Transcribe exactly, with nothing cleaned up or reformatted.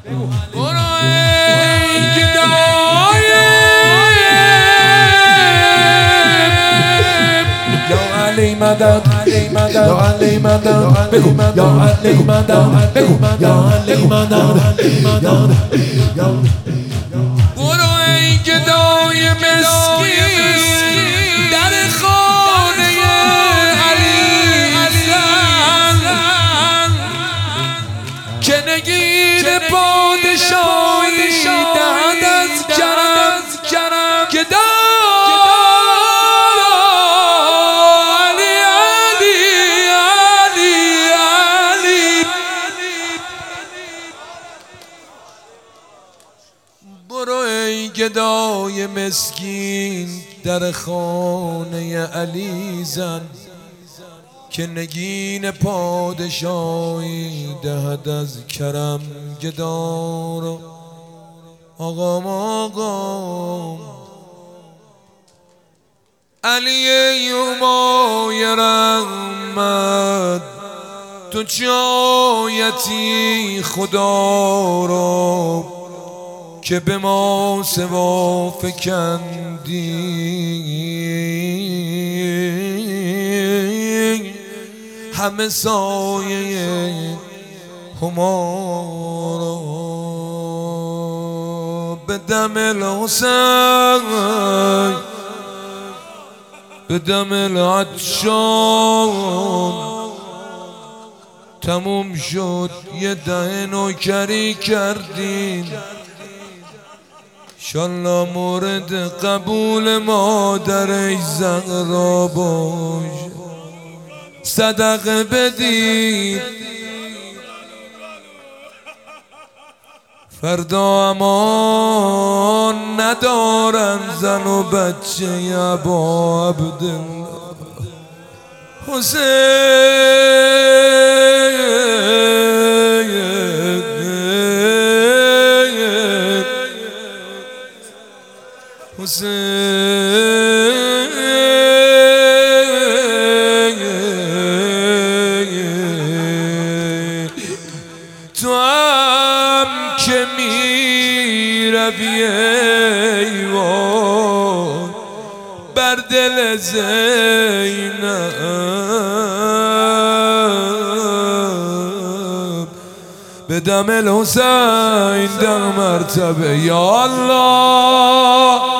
برو ای گدای یا علی مدد یا علی مدد بگو یا علی مدد بگو یا علی مدد برو ای گدای مسکین در خانه علی زن که نگین پادشاهی دهد از کرم گدای برو ای گدای مسکین در خانه علی زن که نگین پادشاهی دهد از کرم گدارو آقام آقام علی یومای رحمت تو جایتی خدا رو که به ما سوا فکندی همه سایه همارا به دم الحسین به دم العطشان تموم شد یه ده نوکری کردین انشالله مورد قبول مادر زهرا باش صدقه بدید فردا امان ندارن زن و بچه ابا عبدالله حسین حسین تو هم که می روی ایوان بر دل زینب به دم الحسین در مرتبه یا الله